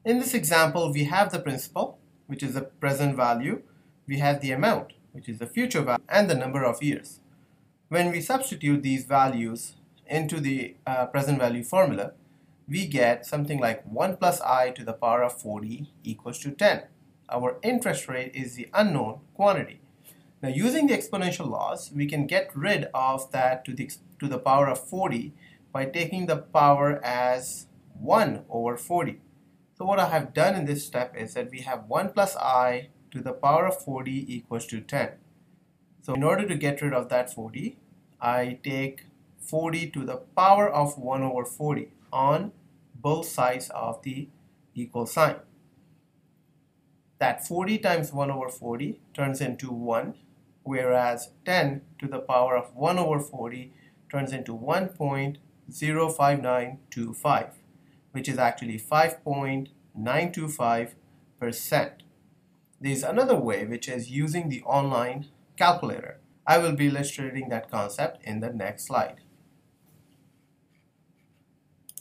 In this example, we have the principal, which is the present value. We have the amount, which is the future value, and the number of years. When we substitute these values into the present value formula, we get something like 1 plus I to the power of 40 equals to 10. Our interest rate is the unknown quantity. Now, using the exponential laws, we can get rid of that to the power of 40 by taking the power as 1 over 40. So what I have done in this step is that we have 1 plus I to the power of 40 equals to 10. So in order to get rid of that 40, I take 40 to the power of 1 over 40 on both sides of the equal sign. That 40 times 1 over 40 turns into 1, whereas 10 to the power of 1 over 40 turns into 1.05925, which is actually 5.925%. There's another way, which is using the online calculator. I will be illustrating that concept in the next slide.